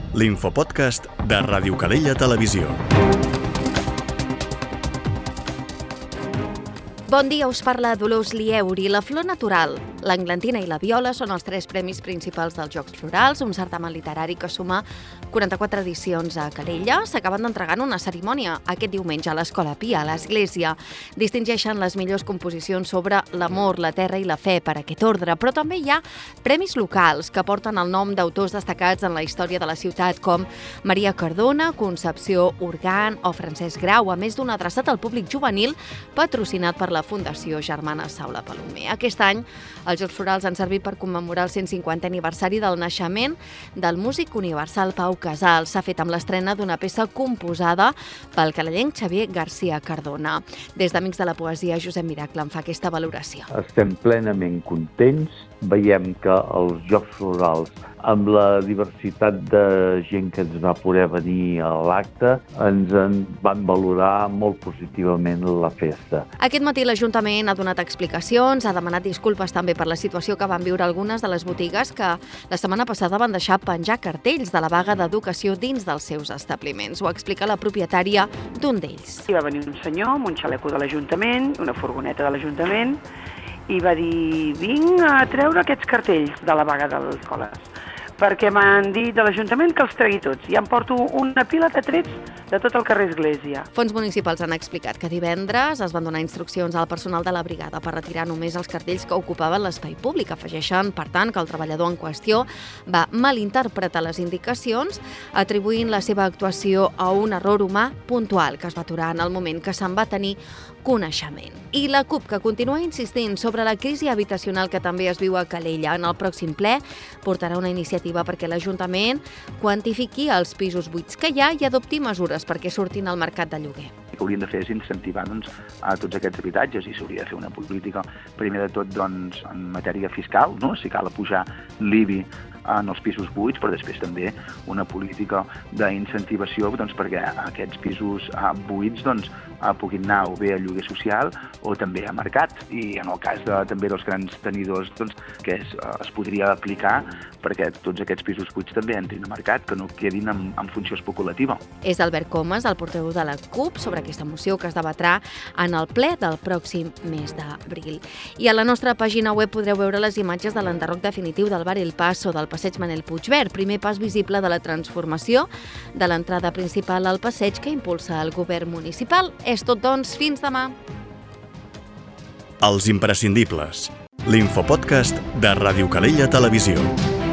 l'infopodcast de Ràdio Calella Televisió. Bon dia, us parla Dolors Lieuri. La flor natural, l'englantina i la viola són els 3 premis principals dels Jocs Florals, un certamen literari que suma 44 edicions a Calella. S'acaben d'entregar en una cerimònia aquest diumenge a l'Escola Pia, a l'Església. Distingeixen les millors composicions sobre l'amor, la terra i la fe per aquest ordre, però també hi ha premis locals que porten el nom d'autors destacats en la història de la ciutat, com Maria Cardona, Concepció Urgan o Francesc Grau, a més d'un adreçat al públic juvenil patrocinat per la Fundació Germana Saula Palomer. Aquest any, els Jocs Florals han servit per commemorar el 150è aniversari del naixement del músic universal Pau Casals. S'ha fet amb l'estrena d'una peça composada pel calellenc Xavier García Cardona. Des d'Amics de la Poesia, Josep Miracle en fa aquesta valoració. Estem plenament contents. Veiem que els Jocs Florals, amb la diversitat de gent que ens va poder venir a l'acte, ens en van valorar molt positivament la festa. Aquest matí l'Ajuntament ha donat explicacions, ha demanat disculpes també per la situació que van viure algunes de les botigues que la setmana passada van deixar penjar cartells de la vaga d'educació dins dels seus establiments. Ho explica la propietària d'un d'ells. Hi va venir un senyor amb un xaleco de l'Ajuntament, una furgoneta de l'Ajuntament, i va dir: vinc a treure aquests cartells de la vaga de les escoles, perquè m'han dit de l'Ajuntament que els tregui tots. I em porto una pila de trets de tot el carrer Església. Fons municipals han explicat que divendres es van donar instruccions al personal de la brigada per retirar només els cartells que ocupaven l'espai públic. Afegeixen, per tant, que el treballador en qüestió va malinterpretar les indicacions, atribuint la seva actuació a un error humà puntual que es va aturar en el moment que se'n va tenir coneixement. I la CUP, que continua insistint sobre la crisi habitacional que també es viu a Calella. En el pròxim ple portarà una iniciativa perquè l'Ajuntament quantifiqui els pisos buits que hi ha i adopti mesures perquè surtin al mercat de lloguer. El que hauríem de fer és incentivar a tots aquests habitatges i s'hauria de fer una política, primer de tot, en matèria fiscal, no? Si cal pujar l'IBI en els pisos buits, però després també una política d'incentivació perquè aquests pisos buits puguin anar o bé a lloguer social o també a mercat. I en el cas també dels grans tenidors que es podria aplicar perquè tots aquests pisos buits també entrin a mercat, que no quedin en funció especulativa. És Albert Comas, el portaveu de la CUP, sobre aquesta moció que es debatrà en el ple del pròxim mes d'abril. I a la nostra pàgina web podreu veure les imatges de l'enderroc definitiu del bar El Paso del passeig Manel Puigvert, primer pas visible de la transformació de l'entrada principal al passeig que impulsa el govern municipal. És tot, doncs, fins demà. Els imprescindibles, l'infopodcast de Ràdio Calella Televisió.